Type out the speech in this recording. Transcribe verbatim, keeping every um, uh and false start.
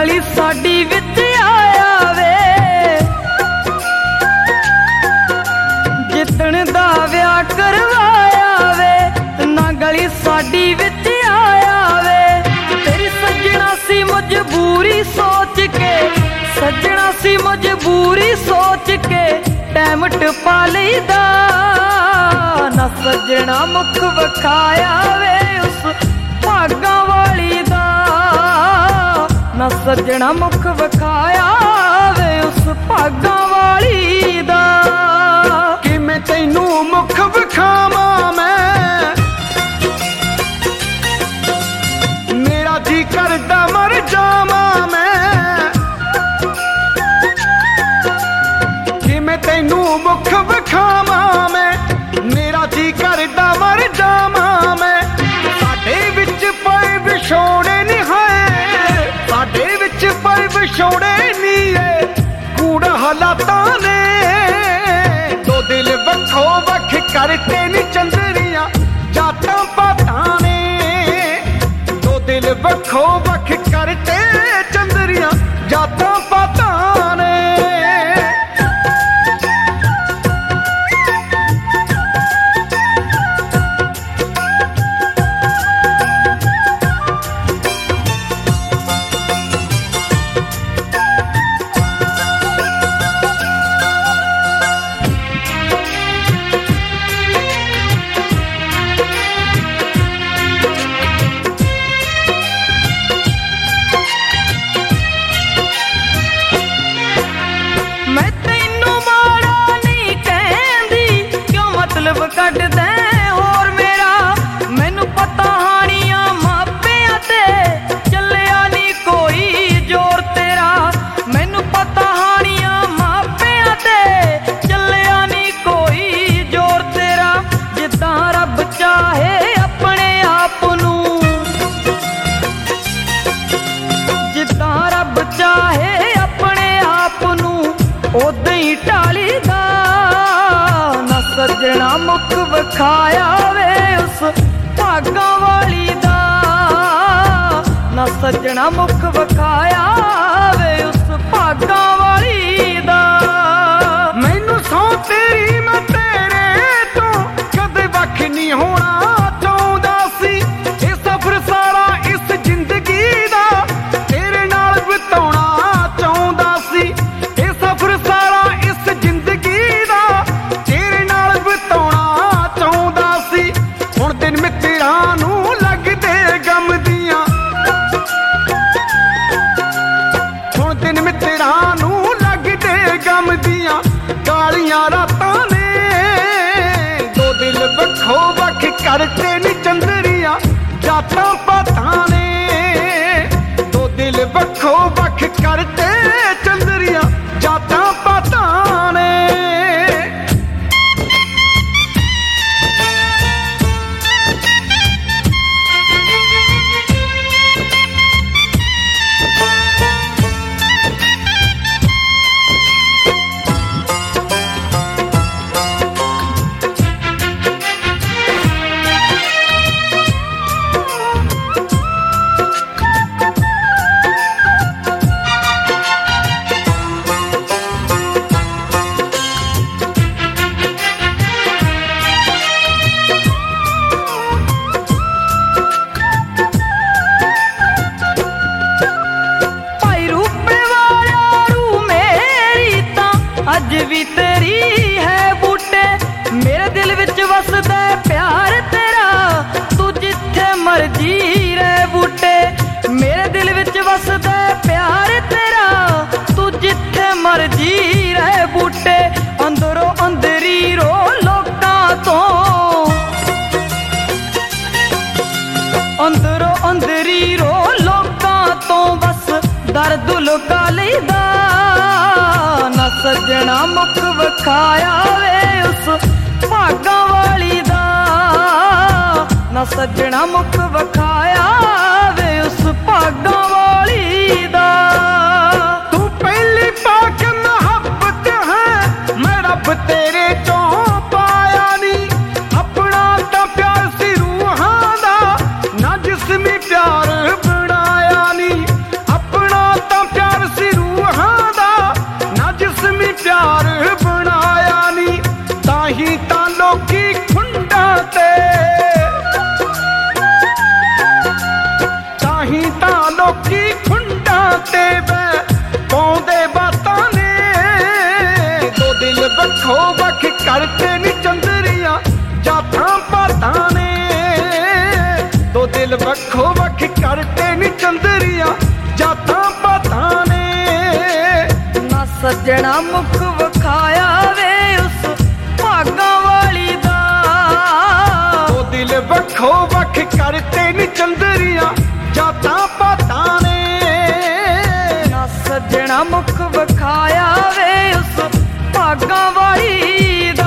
गली साडी विच आया वे, जितन दा विआह करवाया वे, ना गली साडी विच आया वे। तेरी सजना सी मजबूरी सोच के, सजना सी मजबूरी सोच के टैम टपा लईदा, ना सजना मुख विखाया वे उस भागां वाली दा, ना सजना मुख विखाया वे उस भागां वाली दा। कि मैं तैनू मुख विखावां मैं, मेरा जी करदा मर जावां मैं, कि मैं तैनू मुख विखावां मैं, मेरा जी करदा मर जावां मैं। साडे विच पए विछोड़े नहीं है, साडे विच पए विछोड़े नहीं है, कूड़ हालातां ने दो दिल वखो वख करते नी चंदरियां जातां पातां ने, दो दिल वखो वख करते चंदरियां जातां पातां ने। कट दे होर मेरा मैनू पता हानियां मापियां ते चलिया नी कोई जोर तेरा, मैनू पता हानियां मापियां ते चलिया नी कोई जोर तेरा। जिद्दां रब चाहे अपने आप नू, जिद्दां रब चाहे अपने आप नू उदां ही ढाली दा, सजना मुख विखाया वे उस भागां वाली दा, ना सजना मुख विखाया वे उस भागां वाली दा। मैनू सौ तेरी मैं तेरे तो कदे वख नहीं होना चाहुंदा सी, ये सफर सारा इस जिंदगी दा तेरे नाल बिताउणा चाहुंदा सी, ये सफर सारा इस जिंदगी दा दिन मित्तरां नूं लगदे गम दियां, हुण दिन मित्तरां नूं लगदे गम दियां कालियां रातां ने, दो दिल वखो वख करते नी चंदरियां जातां पातां ने, दो दिल वखो वख करते चंदरियां जातां पातां ने। अज भी तेरी है बूटे, मेरे दिल विच वसदा प्यार तेरा, तू जिथे मर्जी रह बूटे, मेरे दिल विच वसदा प्यार तेरा, तू जिथे मर्जी रह बूटे। अंदरों अंदरी रो लोकां तो, अंदरों अंदरी रो लोकां तो बस दर्द लुका लईदा, ना सजना मुख विखाया वे उस भागां वाली दा, ना सजना मुख विखाया वे उस भागां वाली दा। तू पहली पाक मोहब्बत है, मैं रब तेरे चों पाया नी, अपना ता प्यार सी रूहां दा, ना जिस्मी प्यार बनाया नी, अपना ता ਸੱਜਣਾ ਮੁਖ ਵਿਖਾਇਆ ਵੇ ਉਸ ਭਾਗਾਂ ਵਾਲੀ ਦਾ। ਉਹ ਦਿਲ ਵੱਖੋ ਵੱਖ ਕਰਤੇ ਨੀ ਚੰਦਰੀਆਂ ਜਾਤਾਂ ਪਾਤਾਂ ਨੇ। ਨਾ ਸੱਜਣਾ ਮੁਖ ਵਿਖਾਇਆ ਵੇ ਉਸ ਭਾਗਾਂ ਵਾਲੀ ਦਾ।